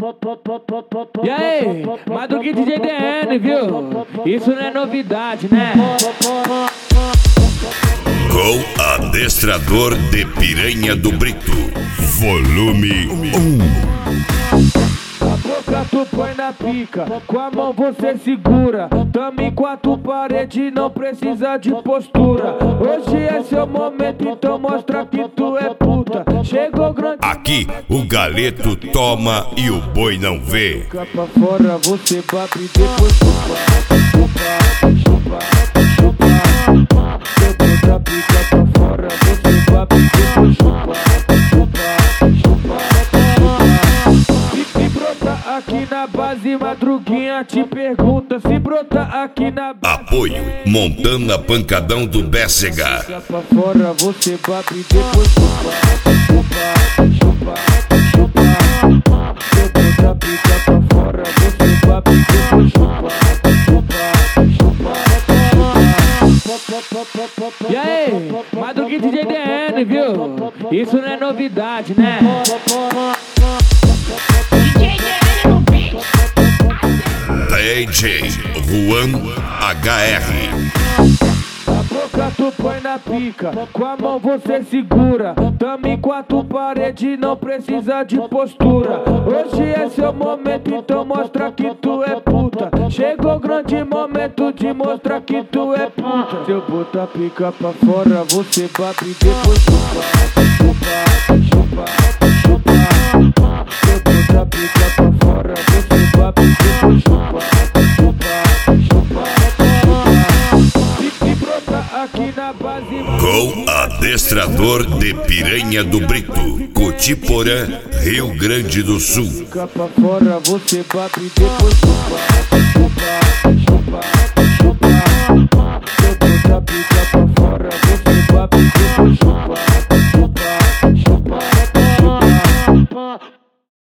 E aí, Madruga DJ DN, viu? Isso não é novidade, né? Com adestrador de Piranha do Brito, volume 1. A boca tu põe na pica, com a mão você segura. Tamo em quatro paredes, não precisa de postura. Hoje é seu momento, então mostra que tu é puta. Chegou grande. Aqui o galeto toma e o boi não vê. Fica pra fora, você babe depois chupa, chupa, chupa. Depois da pica pra fora, você babe depois chupa, chupa, chupa. Se brota aqui na base, Madruguinha te pergunta. Se brota aqui na base. Apoio Montana Pancadão do Bécega. Fica pra fora, você babe depois chupa, chupa, chupa, chupa. Depois da pica pra fora, você babe depois chupa, chupa, chupa. E aí, Madruga DJ DN, viu? Isso não é novidade, né? DJ Juan HR. A boca tu põe na pica, com a mão você segura. Tamo em quatro paredes, não precisa de postura. Hoje é seu momento, então mostra que tu é puta. Chegou o grande momento de mostrar que tu é puta. Se eu botar a pica pra fora, você babe depois chupa, chupa, chupa, chupa. Se eu botar a pica pra fora, você babe depois chupa, chupa, chupa. Aqui na base, Com adestrador de Piranha do Brito, Cotiporã, Rio Grande do Sul. fica pra fora, você babe depois chupa.